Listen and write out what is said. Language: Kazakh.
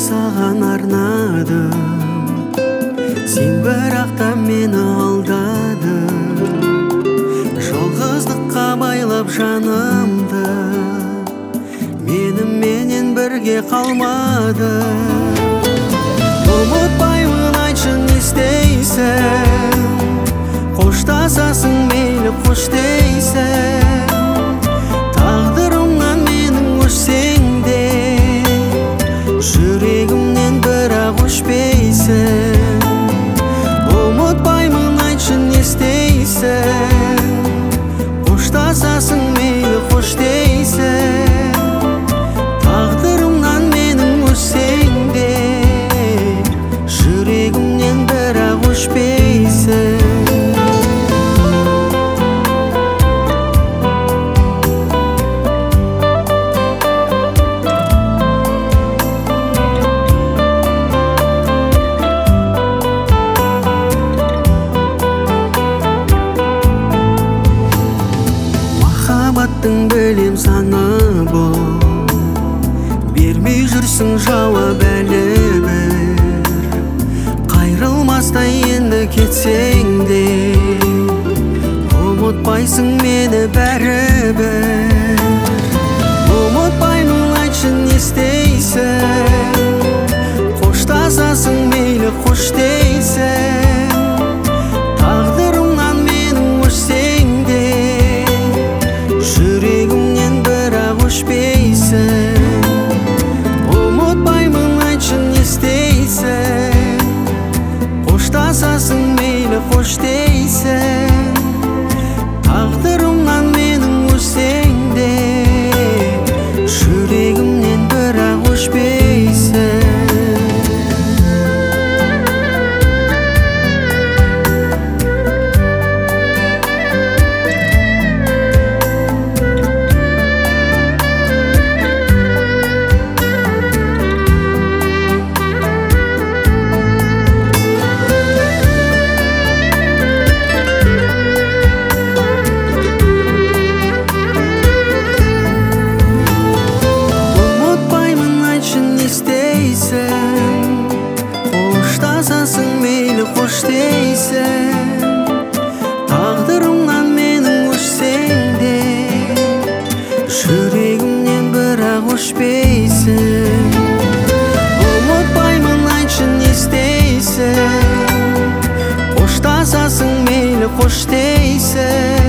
саған арнадым, сен бірақта мені алдадың. Жалғыздыққа байлап жанымды, меніменен бірге қалмады. Ұмытпаймын, айтшы не істейсің, қоштасасың мейлі қош дейсің. Тағдырымнан менің өшсең де, жүрегімнен бірақ өшпейсің. Ұмытпаймын, айтшы не істейсің, қоштасасың мейлі қош дейсің. Тағдырымнан менің өшсең де, жүрегімнен бірақ өшпейсің. Махаббаттың білем саны бұл, бермей жүрсің жауап әлі бір. Қайрылмастай енді кетсең де, ұмытпайсың мені бәрібір. Ұмытпаймын, айтшы не істейсің, қоштасасың мейлі қош дейсің. Тағдырымнан менің өшсең де, жүрегімнен бірақ өшпейсің. Ұмытпаймын, айтшы не істейсің, қоштасасың мейлі қош дейсің. Тағдырымнан менің өшсең де, жүрегімнен бірақ өшпейсің. Қоштасасың мейлі қош дейсің. Тағдырымнан менің өшсең де, жүрегімнен бірақ өшпейсің. Ұмытпаймын, айтшы не істейсің, қоштасасың мейлі қош дейсің.